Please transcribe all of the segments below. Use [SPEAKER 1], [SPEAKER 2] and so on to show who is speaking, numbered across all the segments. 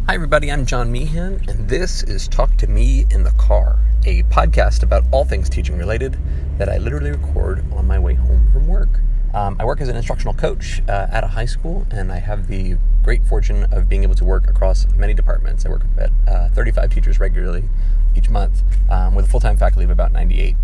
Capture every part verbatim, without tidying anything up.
[SPEAKER 1] Hi everybody, I'm John Meehan, and this is Talk to Me in the Car, a podcast about all things teaching related that I literally record on my way home from work. Um, I work as an instructional coach uh, at a high school, and I have the great fortune of being able to work across many departments. I work with uh, thirty-five teachers regularly each month um, with a full-time faculty of about ninety-eight.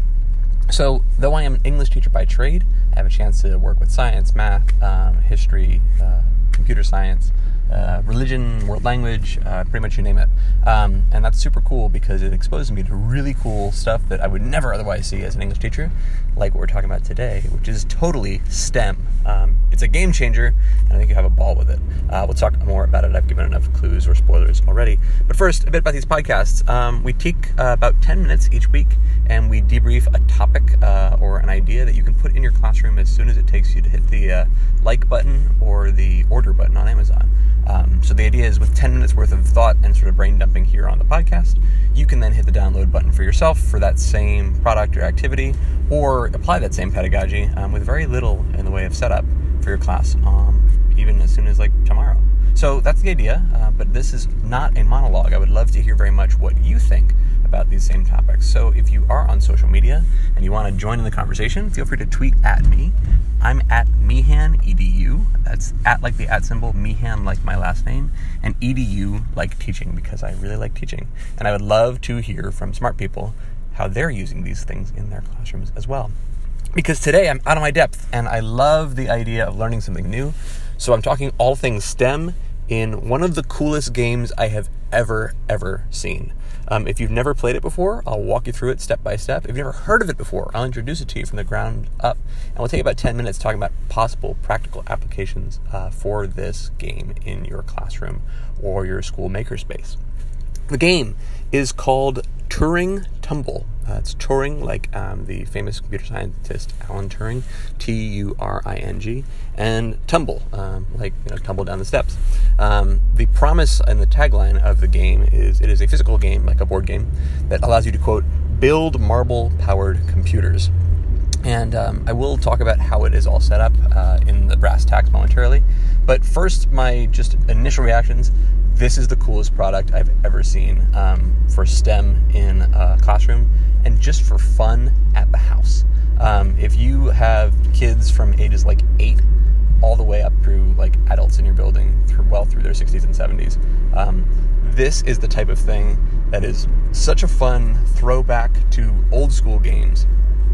[SPEAKER 1] So, though I am an English teacher by trade, I have a chance to work with science, math, um, history, uh, computer science, Uh, religion, world language, uh, pretty much you name it. Um, and that's super cool because it exposes me to really cool stuff that I would never otherwise see as an English teacher, like what we're talking about today, which is totally STEM. Um, it's a game changer, and I think you have a ball with it. Uh, we'll talk more about it. I've given enough clues or spoilers already. But first, a bit about these podcasts. Um, we take uh, about ten minutes each week, and we debrief a topic uh, or an idea that you can put in your classroom as soon as it takes you to hit the uh, like button or the order button on Amazon. Um, so the idea is with ten minutes worth of thought and sort of brain dumping here on the podcast, you can then hit the download button for yourself for that same product or activity, or apply that same pedagogy um, with very little in the way of setup for your class, um, even as soon as like tomorrow. So that's the idea, uh, but this is not a monologue. I would love to hear very much what you think about these same topics. So if you are on social media and you want to join in the conversation, feel free to tweet at me. I'm at Meehan, E D U. That's at like the at symbol, Meehan like my last name, and E D U like teaching because I really like teaching. And I would love to hear from smart people how they're using these things in their classrooms as well. Because today I'm out of my depth and I love the idea of learning something new. So I'm talking all things STEM in one of the coolest games I have ever, ever seen. Um, if you've never played it before, I'll walk you through it step by step. If you've never heard of it before, I'll introduce it to you from the ground up. And we'll take about ten minutes talking about possible practical applications uh, for this game in your classroom or your school makerspace. The game is called Turing Tumble. Uh, it's Turing, like um, the famous computer scientist Alan Turing, T U R I N G, and Tumble, um, like you know, tumble down the steps. Um, the promise and the tagline of the game is it is a physical game, like a board game, that allows you to, quote, build marble-powered computers. And um, I will talk about how it is all set up uh, in the brass tacks momentarily. But first, my just initial reactions. This is the coolest product I've ever seen um, for STEM in a classroom and just for fun at the house. Um, if you have kids from ages like eight all the way up through like adults in your building, through well through their sixties and seventies, um, this is the type of thing that is such a fun throwback to old school games.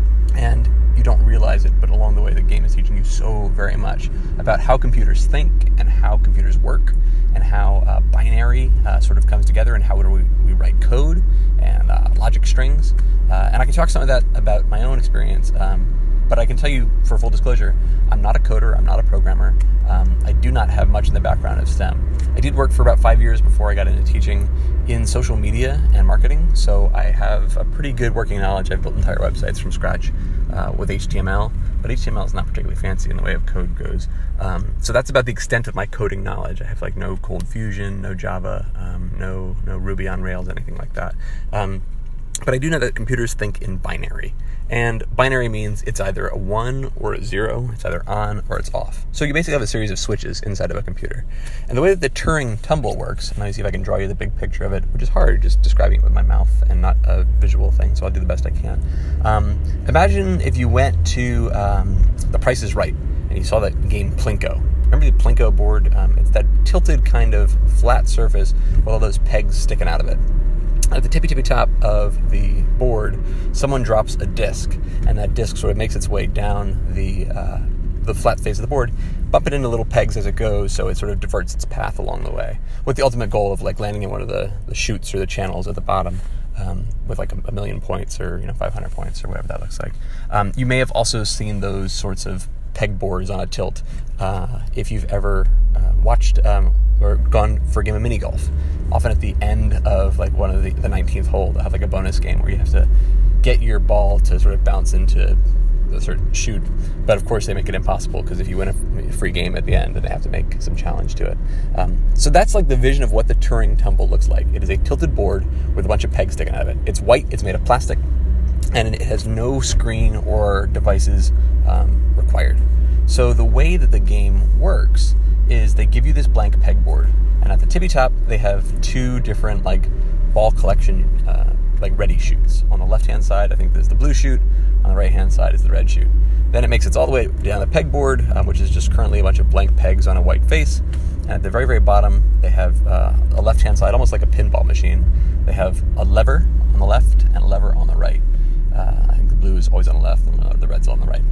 [SPEAKER 1] And you don't realize it, but along the way, the game is teaching you so very much about how computers think and how computers work and how uh, binary uh, sort of comes together and how do we, we write code and uh, logic strings. Uh, and I can talk some of that about my own experience, um, but I can tell you, for full disclosure, I'm not a coder, I'm not a programmer. Um, I do not have much in the background of STEM. I did work for about five years before I got into teaching in social media and marketing, so I have a pretty good working knowledge. I've built entire websites from scratch uh, with H T M L, but H T M L is not particularly fancy in the way of code goes. Um, so that's about the extent of my coding knowledge. I have like no Cold Fusion, no Java, um, no no Ruby on Rails, anything like that. Um, But I do know that computers think in binary. And binary means it's either a one or a zero. It's either on or it's off. So you basically have a series of switches inside of a computer. And the way that the Turing Tumble works, and let me see if I can draw you the big picture of it, which is hard, just describing it with my mouth and not a visual thing, so I'll do the best I can. Um, imagine if you went to um, The Price is Right, and you saw that game Plinko. Remember the Plinko board? Um, it's that tilted kind of flat surface with all those pegs sticking out of it. At the tippy-tippy top of the board, someone drops a disc, and that disc sort of makes its way down the uh, the flat face of the board, bump it into little pegs as it goes, so it sort of diverts its path along the way, with the ultimate goal of like landing in one of the, the chutes or the channels at the bottom, um, with like a, a million points or you know five hundred points or whatever that looks like. Um, you may have also seen those sorts of pegboards on a tilt uh, if you've ever uh, watched um, or gone for a game of mini golf. Often at the end of like one of the, the nineteenth hole, they'll have like a bonus game where you have to get your ball to sort of bounce into a certain chute. But of course they make it impossible because if you win a free game at the end, then they have to make some challenge to it. Um, so that's like the vision of what the Turing Tumble looks like. It is a tilted board with a bunch of pegs sticking out of it. It's white, it's made of plastic, and it has no screen or devices um, required. So the way that the game works is they give you this blank pegboard, And at the tippy top, they have two different like ball collection, uh, like ready chutes. On the left-hand side, I think there's the blue chute. On the right-hand side is the red chute. Then it makes it all the way down the pegboard, um, which is just currently a bunch of blank pegs on a white face. And at the very, very bottom, they have uh, a left-hand side, almost like a pinball machine. They have a lever on the left and a lever on the right. Uh, I think the blue is always on the left and the red's on the right.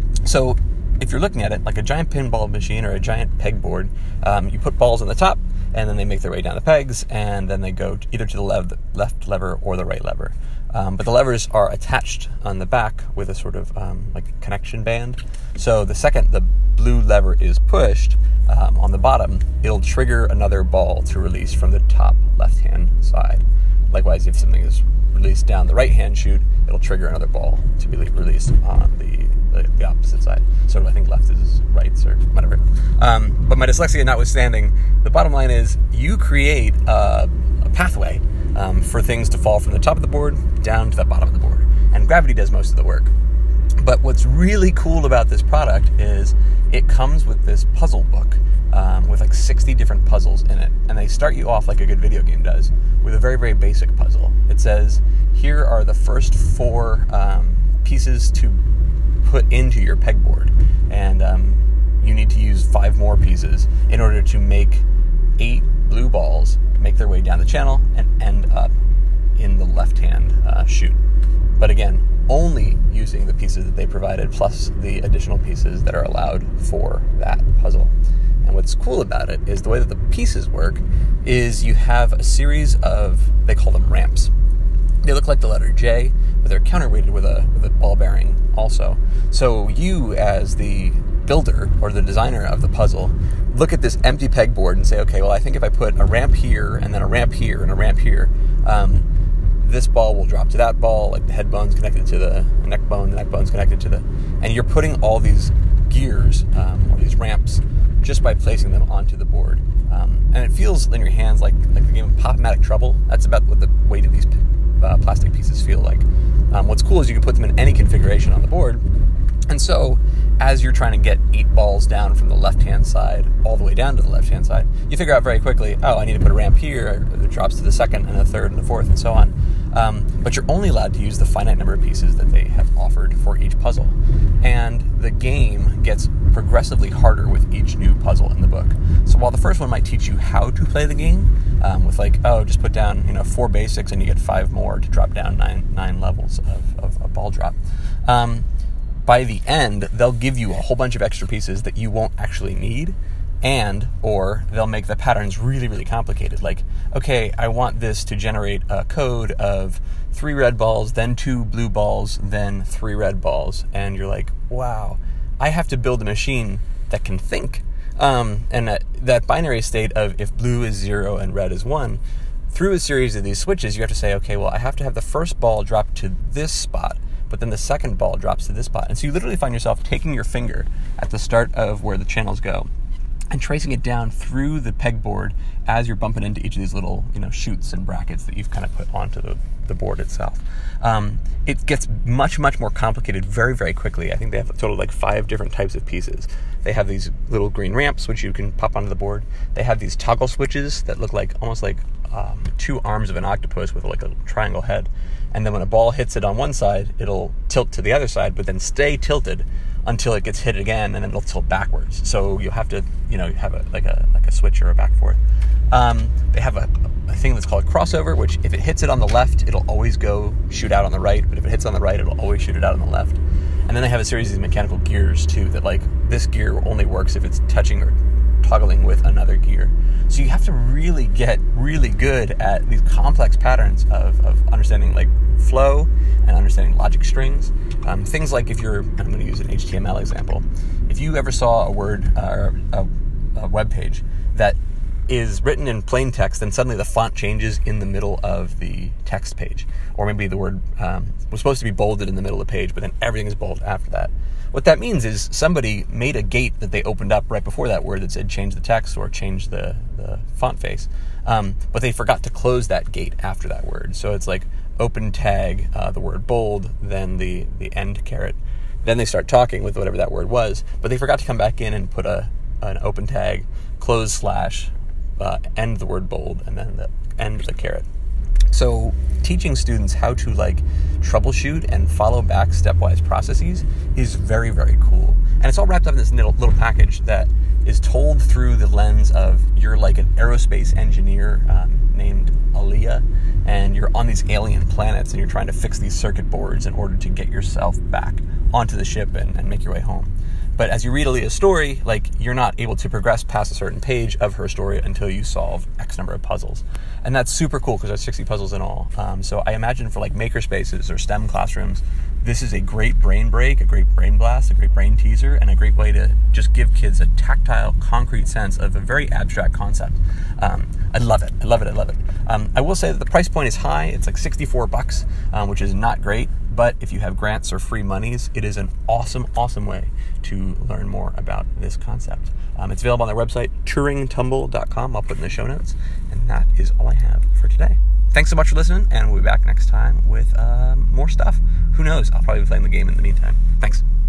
[SPEAKER 1] So if you're looking at it like a giant pinball machine or a giant pegboard, um, you put balls on the top, and then they make their way down the pegs, and then they go either to the left, left lever or the right lever. Um, but the levers are attached on the back with a sort of um, like connection band. So the second the blue lever is pushed um, on the bottom, it'll trigger another ball to release from the top left-hand side. Likewise, if something is released down the right-hand chute, it'll trigger another ball to be released on the, the, the opposite side. So I think left is right or whatever. Um, but my dyslexia notwithstanding, the bottom line is you create a, a pathway um, for things to fall from the top of the board down to the bottom of the board. And gravity does most of the work. But what's really cool about this product is it comes with this puzzle book um, with like sixty different puzzles in it. And they start you off like a good video game does with a very, very basic puzzle. It says, here are the first four um, pieces to put into your pegboard. And um, you need to use five more pieces in order to make eight blue balls make their way down the channel and end up in the left-hand uh, chute. But again, only using the pieces that they provided plus the additional pieces that are allowed for that puzzle. And what's cool about it is the way that the pieces work is you have a series of, they call them ramps. They look like the letter J, but they're counterweighted with a with a ball bearing also. So you, as the builder or the designer of the puzzle, look at this empty pegboard and say, okay, well, I think if I put a ramp here and then a ramp here and a ramp here, um, this ball will drop to that ball, like the head bone's connected to the neck bone, the neck bone's connected to the... And you're putting all these gears, um, or these ramps, just by placing them onto the board. Um, and it feels in your hands like, like the game of Pop-O-Matic Trouble. That's about what the weight of these uh, plastic pieces feel like. Um, what's cool is you can put them in any configuration on the board. And so, as you're trying to get eight balls down from the left-hand side all the way down to the left-hand side, you figure out very quickly, oh, I need to put a ramp here, it drops to the second and the third and the fourth and so on. Um, but you're only allowed to use the finite number of pieces that they have offered for each puzzle. And the game gets progressively harder with each new puzzle in the book. So while the first one might teach you how to play the game, um, with like, oh, just put down, you know, four basics and you get five more to drop down nine nine levels of, of a ball drop. Um, by the end, they'll give you a whole bunch of extra pieces that you won't actually need, and or they'll make the patterns really, really complicated. Like, okay, I want this to generate a code of three red balls, then two blue balls, then three red balls. And you're like, wow, I have to build a machine that can think. Um, and that, that binary state of if blue is zero and red is one, through a series of these switches, you have to say, okay, well, I have to have the first ball drop to this spot, but then the second ball drops to this spot. And so you literally find yourself taking your finger at the start of where the channels go and tracing it down through the pegboard as you're bumping into each of these little, you know, chutes and brackets that you've kind of put onto the, the board itself. Um, it gets much, much more complicated very, very quickly. I think they have a total of like five different types of pieces. They have these little green ramps, which you can pop onto the board. They have these toggle switches that look like almost like um, two arms of an octopus with like a triangle head. And then when a ball hits it on one side, it'll tilt to the other side, but then stay tilted until it gets hit again, and then it'll tilt backwards. So you'll have to, you know, have a like a like a switch or a back forth. Um, they have a, a thing that's called crossover, which if it hits it on the left, it'll always go shoot out on the right. But if it hits on the right, it'll always shoot it out on the left. And then they have a series of these mechanical gears too. That like this gear only works if it's touching or toggling with another gear. So you have to really get really good at these complex patterns of, of understanding like flow and understanding logic strings. Um, things like if you're, I'm going to use an H T M L example. If you ever saw a word or uh, a, a web page that is written in plain text, then suddenly the font changes in the middle of the text page. Or maybe the word um, was supposed to be bolded in the middle of the page, but then everything is bold after that. What that means is somebody made a gate that they opened up right before that word that said change the text or change the, the font face. Um, but they forgot to close that gate after that word. So it's like open tag, uh, the word bold, then the, the end caret. Then they start talking with whatever that word was, but they forgot to come back in and put a an open tag, close slash, uh, end the word bold, and then the end the caret. So teaching students how to like troubleshoot and follow back stepwise processes is very, very cool. And it's all wrapped up in this little, little package that is told through the lens of you're like an aerospace engineer um, named Aaliyah, and you're on these alien planets and you're trying to fix these circuit boards in order to get yourself back onto the ship and, and make your way home. But as you read Aaliyah's story, like, you're not able to progress past a certain page of her story until you solve X number of puzzles. And that's super cool because there's sixty puzzles in all. Um, so I imagine for like makerspaces or STEM classrooms, this is a great brain break, a great brain blast, a great brain teaser, and a great way to just give kids a tactile, concrete sense of a very abstract concept. Um, I love it. I love it. I love it. Um, I will say that the price point is high. It's like sixty-four bucks, um, which is not great. But if you have grants or free monies, it is an awesome, awesome way to learn more about this concept. Um, it's available on their website, turing tumble dot com. I'll put it in the show notes. And that is all I have for today. Thanks so much for listening, and we'll be back next time with um, more stuff. Who knows? I'll probably be playing the game in the meantime. Thanks.